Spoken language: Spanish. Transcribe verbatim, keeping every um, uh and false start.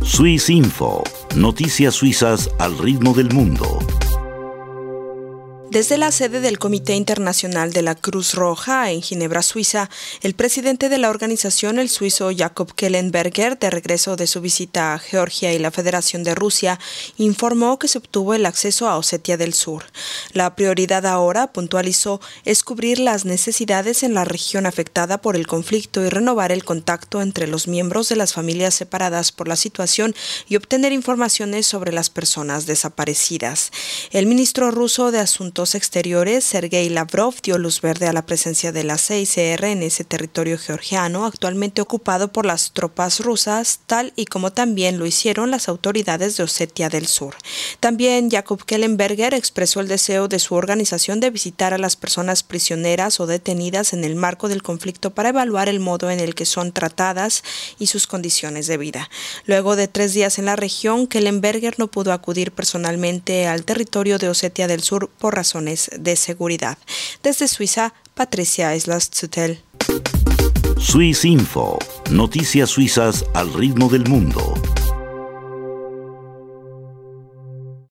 Swiss Info, noticias suizas al ritmo del mundo. Desde la sede del Comité Internacional de la Cruz Roja en Ginebra, Suiza, el presidente de la organización, el suizo Jakob Kellenberger, de regreso de su visita a Georgia y la Federación de Rusia, informó que se obtuvo el acceso a Osetia del Sur. La prioridad ahora, puntualizó, es cubrir las necesidades en la región afectada por el conflicto y renovar el contacto entre los miembros de las familias separadas por la situación y obtener informaciones sobre las personas desaparecidas. El ministro ruso de Asuntos Exteriores, Sergei Lavrov, dio luz verde a la presencia de la C I C R en ese territorio georgiano actualmente ocupado por las tropas rusas, tal y como también lo hicieron las autoridades de Osetia del Sur. También Jakob Kellenberger expresó el deseo de su organización de visitar a las personas prisioneras o detenidas en el marco del conflicto para evaluar el modo en el que son tratadas y sus condiciones de vida. Luego de tres días en la región, Kellenberger no pudo acudir personalmente al territorio de Osetia del Sur por razones de seguridad. Desde Suiza, Patricia Islas-Zutel. Swiss Info, noticias suizas al ritmo del mundo.